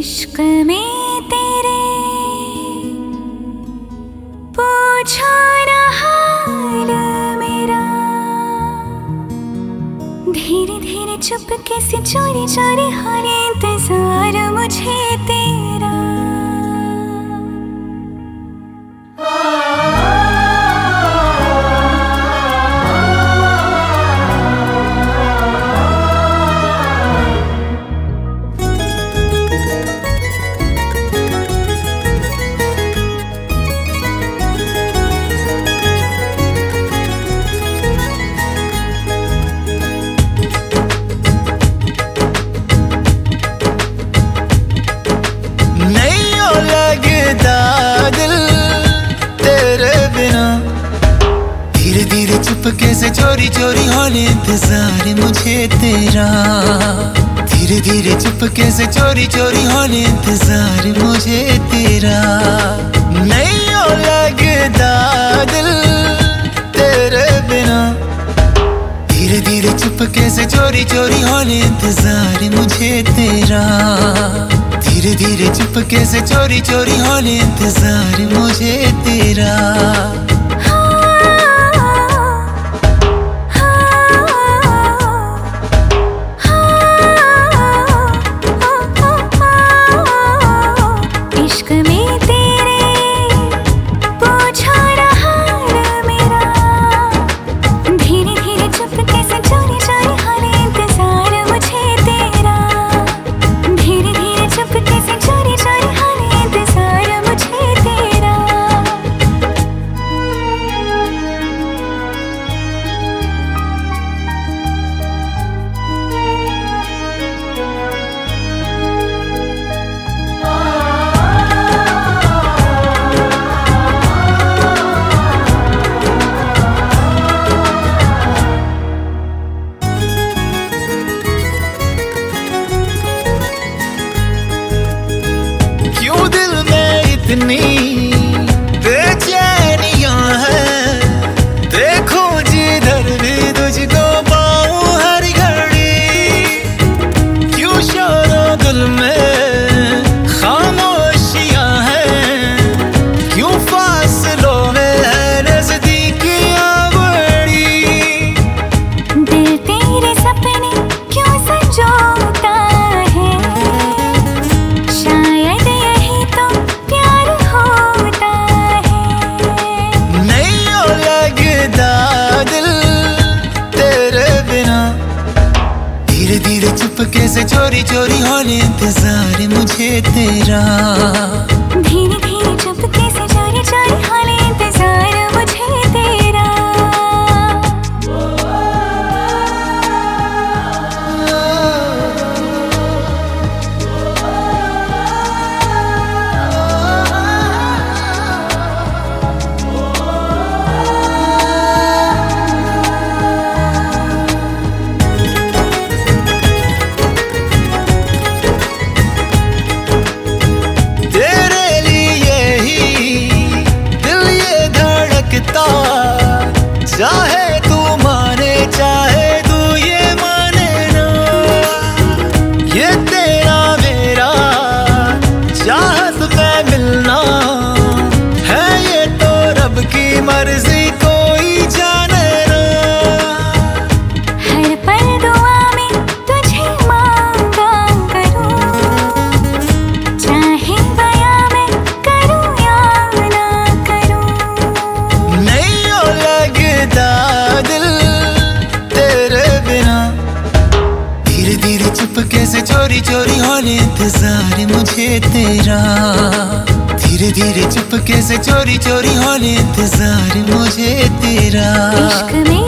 इश्क में तेरे पूछो ना हाल मेरा, धीरे धीरे चुपके से चोरी चोरी हर इंतजार मुझे तेरा। धीरे धीरे चुपके से चोरी चोरी होने इंतजार मुझे तेरा, धीरे धीरे चुपके से चोरी चोरी होने इंतजार मुझे तेरा। नहीं हो लगता दिल तेरे बिना, धीरे धीरे चुपके से चोरी चोरी होने इंतजार मुझे तेरा, धीरे धीरे चुपके से चोरी चोरी होने इंतजार मुझे तेरा। इतनी बेचैनियां हैं, देखो जिधर भी तुझको पाऊं हर घड़ी, क्यों शोरो दिल में खामोशियां हैं, क्यों फासलों में है नजदीकियां बड़ी। दिल तेरे सपने क्यों संजोता है, शायद यही तो धीरे धीरे चुपके से चोरी चोरी होने इंतजार मुझे तेरा, धीरे धीरे चुपके से चोरी चोरी होने इंतजार मुझे तेरा। चाहे तू माने चाहे तू ये माने ना, ये तेरा मेरा चाहत में मिलना है, ये तो रब की मर्जी कोई जाने ना। हर पल दुआ में तुझे मांगा करूं, चाहे बयां में करूं या ना करूं। नहीं हो लगता दिल तेरे बिना, धीरे धीरे चुपके से चोरी चोरी होने इंतजार मुझे तेरा, धीरे धीरे चुपके से चोरी चोरी होने इंतजार मुझे तेरा। इश्क में